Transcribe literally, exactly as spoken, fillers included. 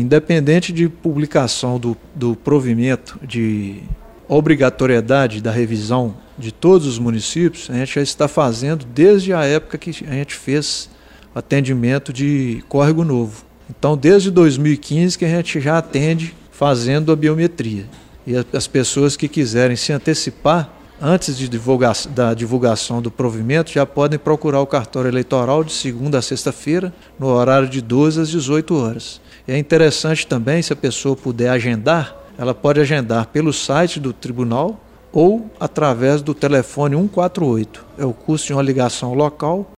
independente de publicação do, do provimento de obrigatoriedade da revisão de todos os municípios, a gente já está fazendo desde a época que a gente fez atendimento de Córrego Novo. Então, desde dois mil e quinze que a gente já atende fazendo a biometria. E as pessoas que quiserem se antecipar, antes de divulga- da divulgação do provimento, já podem procurar o cartório eleitoral de segunda a sexta-feira, no horário de doze às dezoito horas. E é interessante também, se a pessoa puder agendar, ela pode agendar pelo site do tribunal ou através do telefone cento e quarenta e oito. É o custo de uma ligação local